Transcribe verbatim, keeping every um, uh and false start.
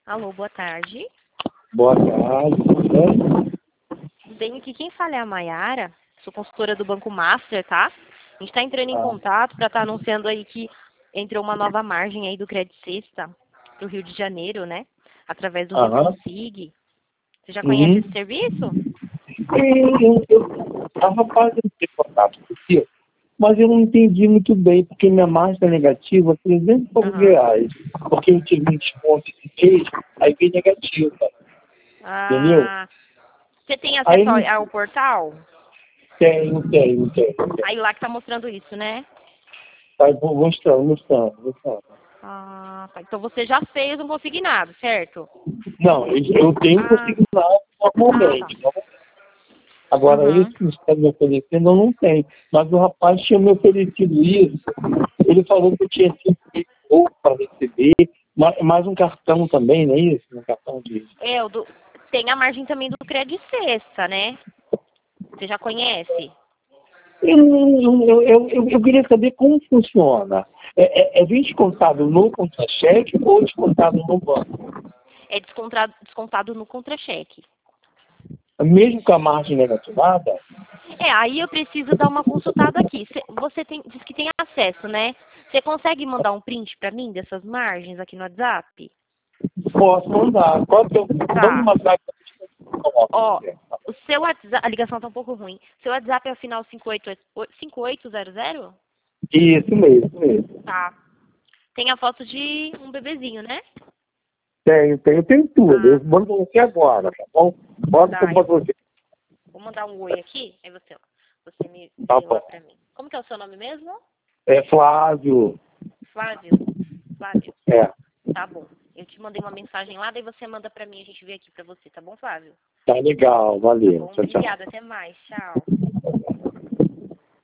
Alô, boa tarde. Boa tarde, tudo bem? Bem, aqui quem fala é a Mayara, sou consultora do Banco Master, tá? A gente está entrando em Ah. contato para estar anunciando aí que entrou uma nova margem aí do Credit Sexta para o Rio de Janeiro, né? Através do Aham. Reconsig. Você já conhece Uhum. esse serviço? Eu estava fazendo esse contato com você, mas eu não entendi muito bem, porque minha margem está negativa trezentos e poucos Aham. reais. Porque eu tive um desconto esse mês, aí veio negativa. Entendeu? Ah, você tem Aí acesso não ao, ao portal? tem, não tem, não tem. Não tem. Aí lá que tá mostrando isso, né? Vai mostrando, mostrando, mostrando. Ah, tá. Então você já fez um consignado, certo? Não, eu, eu tenho Ah, consignado ah, tá. normalmente. Agora, esse Uhum. que está me oferecendo, eu não tenho. Mas o rapaz tinha me oferecido isso. Ele falou que eu tinha cinco mil para receber, ma- mais um cartão também, não é isso? Um cartão de. É, o do... tem a margem também do Credit Sexta, né? Você já conhece? Eu, eu, eu, eu, eu- eu queria saber como funciona. É, é, é vir descontado no contra-cheque ou descontado no banco? É descontado, descontado no contra-cheque. Mesmo com a margem negativada? É, aí eu preciso dar uma consultada aqui. Cê- Você tem, diz que tem acesso, né? Você consegue mandar um print pra mim dessas margens aqui no WhatsApp? Posso mandar. Qual que é o. Vamos Tá. mandar que eu coloco Ó, você. o seu WhatsApp, a ligação tá um pouco ruim. Seu WhatsApp é o final cinco oito cinco oito zero zero? Isso mesmo, isso mesmo. Tá. Tem a foto de um bebezinho, né? Tenho, tenho, tenho tudo. Ah, Eu mando você agora, tá bom? Bota que eu tá. Eu boto vou, você. vou mandar um oi aqui, aí você, você me Tá vê lá bom. pra mim. Como que é o seu nome mesmo? É Flávio. Flávio. Flávio. É. Tá bom. Eu te mandei uma mensagem lá, daí você manda pra mim, a gente vê aqui pra você, tá bom, Flávio? Tá legal. Tá Valeu. bom, Tchau, tchau. obrigada, até mais, tchau.